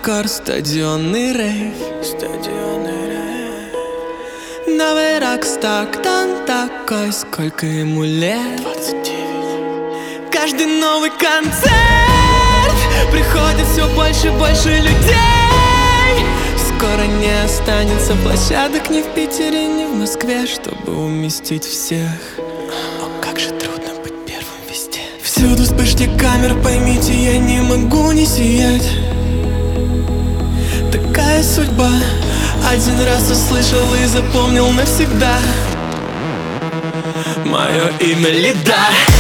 Хардкор, стадионный рейв. Новый рокстар, кто он такой, сколько ему лет? 29. Каждый новый концерт приходит все больше и больше людей. Скоро не останется площадок ни в Питере, ни в Москве, чтобы уместить всех. О, как же трудно быть первым везде. Всюду вспышки камер, поймите, я не могу не сиять. Такая судьба. Один раз услышал и запомнил навсегда. Мое имя Лида.